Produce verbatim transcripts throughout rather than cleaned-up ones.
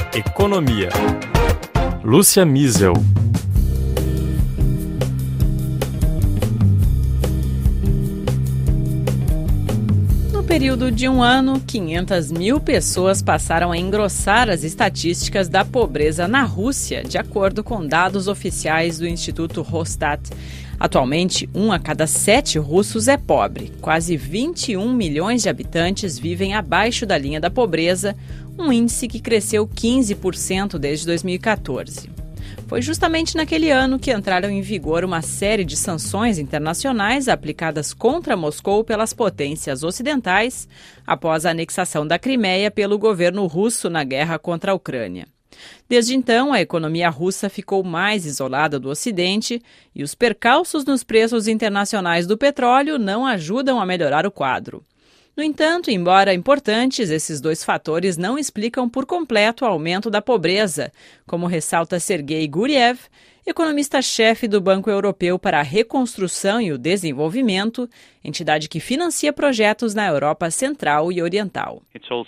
Economia. Lúcia Miesel. No período de um ano, quinhentas mil pessoas passaram a engrossar as estatísticas da pobreza na Rússia, de acordo com dados oficiais do Instituto Rosstat. Atualmente, um a cada sete russos é pobre. Quase vinte e um milhões de habitantes vivem abaixo da linha da pobreza, um índice que cresceu quinze por cento desde dois mil e catorze. Foi justamente naquele ano que entraram em vigor uma série de sanções internacionais aplicadas contra Moscou pelas potências ocidentais após a anexação da Crimeia pelo governo russo na guerra contra a Ucrânia. Desde então, a economia russa ficou mais isolada do Ocidente e os percalços nos preços internacionais do petróleo não ajudam a melhorar o quadro. No entanto, embora importantes, esses dois fatores não explicam por completo o aumento da pobreza, como ressalta Sergei Guriev, economista-chefe do Banco Europeu para a Reconstrução e o Desenvolvimento, entidade que financia projetos na Europa Central e Oriental.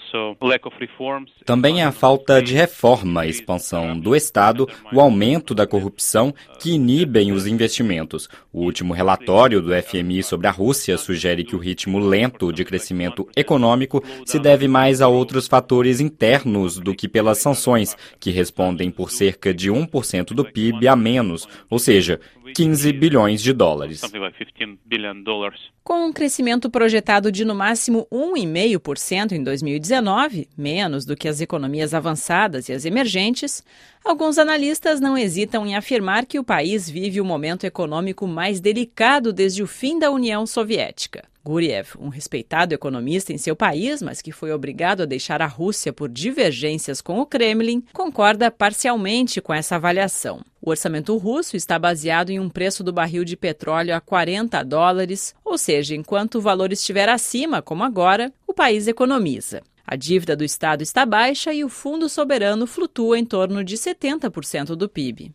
Também a falta de reforma, a expansão do Estado, o aumento da corrupção que inibem os investimentos. O último relatório do F M I sobre a Rússia sugere que o ritmo lento de crescimento econômico se deve mais a outros fatores internos do que pelas sanções, que respondem por cerca de um por cento do P I B a menos, ou seja, quinze bilhões de dólares. Com um crescimento projetado de no máximo um vírgula cinco por cento em dois mil e dezenove, menos do que as economias avançadas e as emergentes, alguns analistas não hesitam em afirmar que o país vive o momento econômico mais delicado desde o fim da União Soviética. Guriev, um respeitado economista em seu país, mas que foi obrigado a deixar a Rússia por divergências com o Kremlin, concorda parcialmente com essa avaliação. O orçamento russo está baseado em um preço do barril de petróleo a quarenta dólares, ou seja, enquanto o valor estiver acima, como agora, o país economiza. A dívida do Estado está baixa e o fundo soberano flutua em torno de setenta por cento do P I B.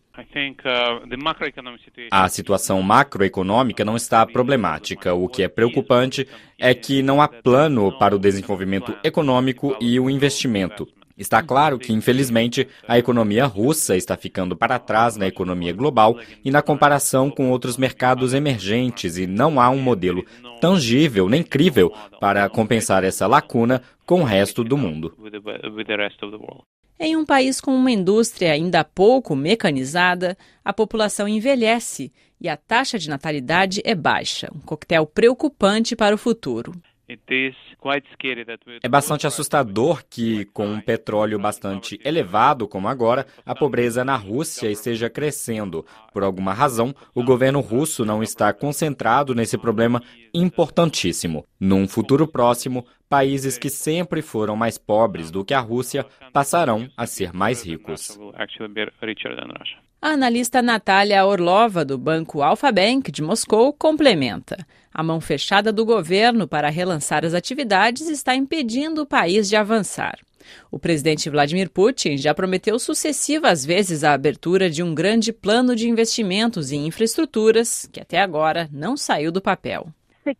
A situação macroeconômica não está problemática. O que é preocupante é que não há plano para o desenvolvimento econômico e o investimento. Está claro que, infelizmente, a economia russa está ficando para trás na economia global e na comparação com outros mercados emergentes, e não há um modelo tangível nem crível para compensar essa lacuna com o resto do mundo. Em um país com uma indústria ainda pouco mecanizada, a população envelhece e a taxa de natalidade é baixa, um coquetel preocupante para o futuro. É bastante assustador que, com um petróleo bastante elevado como agora, a pobreza na Rússia esteja crescendo. Por alguma razão, o governo russo não está concentrado nesse problema importantíssimo. Num futuro próximo, países que sempre foram mais pobres do que a Rússia passarão a ser mais ricos. A analista Natalia Orlova, do Banco Alfa-Bank de Moscou, complementa. A mão fechada do governo para relançar as atividades está impedindo o país de avançar. O presidente Vladimir Putin já prometeu sucessivas vezes a abertura de um grande plano de investimentos em infraestruturas, que até agora não saiu do papel.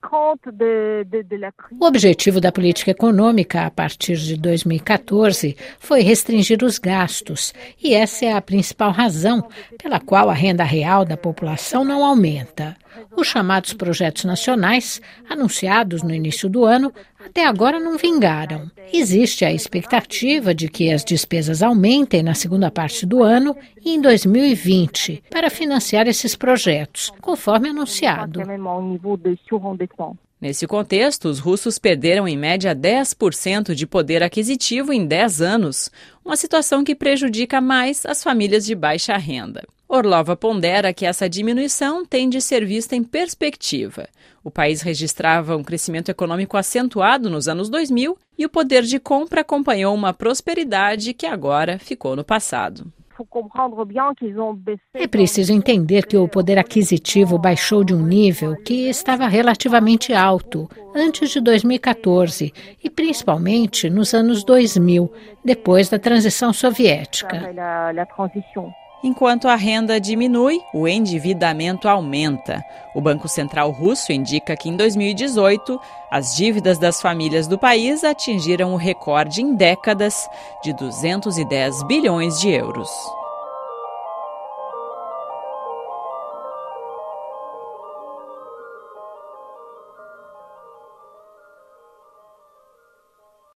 O objetivo da política econômica a partir de dois mil e catorze foi restringir os gastos, e essa é a principal razão pela qual a renda real da população não aumenta. Os chamados projetos nacionais, anunciados no início do ano, até agora não vingaram. Existe a expectativa de que as despesas aumentem na segunda parte do ano e em dois mil e vinte para financiar esses projetos, conforme anunciado. Nesse contexto, os russos perderam em média dez por cento de poder aquisitivo em dez anos, uma situação que prejudica mais as famílias de baixa renda. Orlova pondera que essa diminuição tem de ser vista em perspectiva. O país registrava um crescimento econômico acentuado nos anos dois mil e o poder de compra acompanhou uma prosperidade que agora ficou no passado. É preciso entender que o poder aquisitivo baixou de um nível que estava relativamente alto antes de dois mil e catorze e principalmente nos anos dois mil, depois da transição soviética. Enquanto a renda diminui, o endividamento aumenta. O Banco Central russo indica que em dois mil e dezoito, as dívidas das famílias do país atingiram o recorde em décadas de duzentos e dez bilhões de euros.